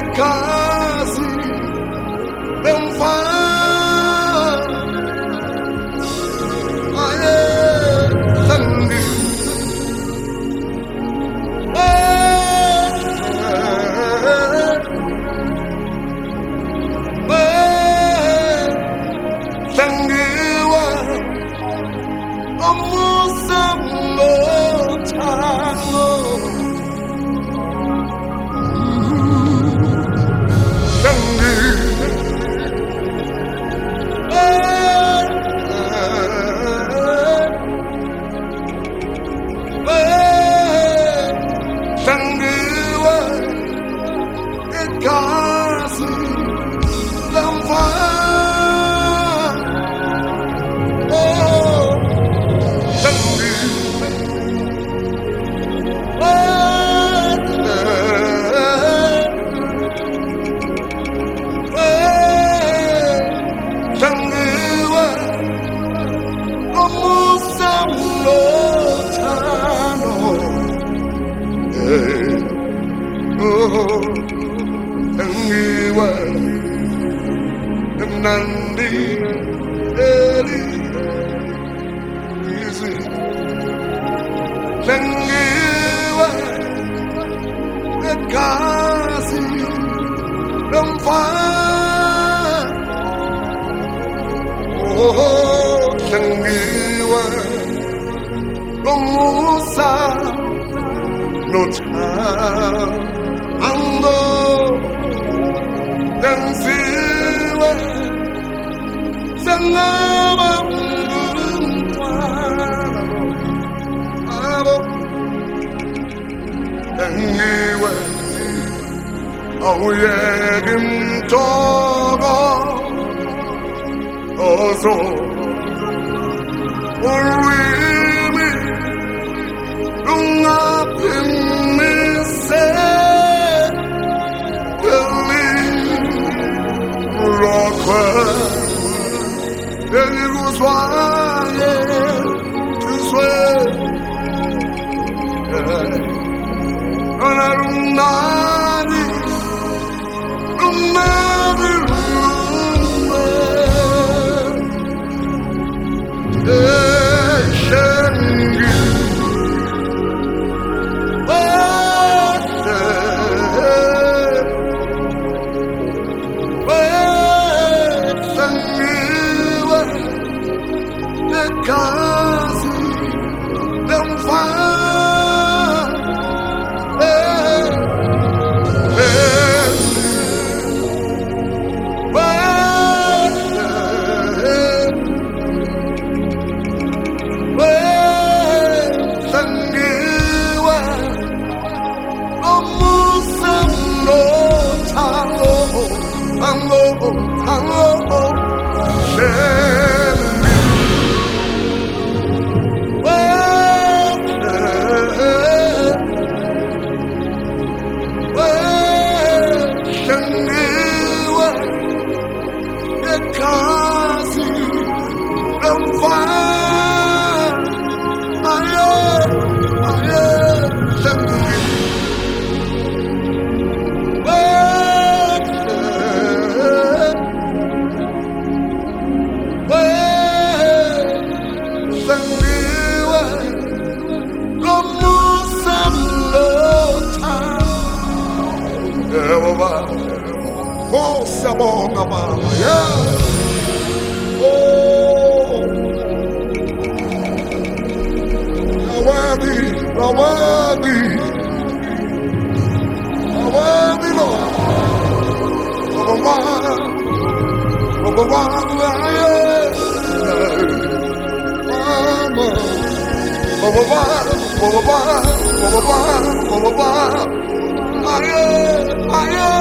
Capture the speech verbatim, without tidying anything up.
kazi lemfana aye sangi sangiwa omusambo tango Nandi Eli Easy Lengiwa Ekasi Lemfa Oh Lengiwa Lomusa No time Ango Danziwa Sangaba Abo Anyway Oh yeah Him Togo Also Oh really Long up in me say Believe Rock and it was why to swear and I don't know I'm never Kazi lemfa eh eh eh sangiwa omusando tango tango tango Kazi lemfa aye aye sangi sangiwa lomusamlo ta ewa oh sabonga mama yeah oh awadi awadi awadi lo mama mama mama mama mama mama mama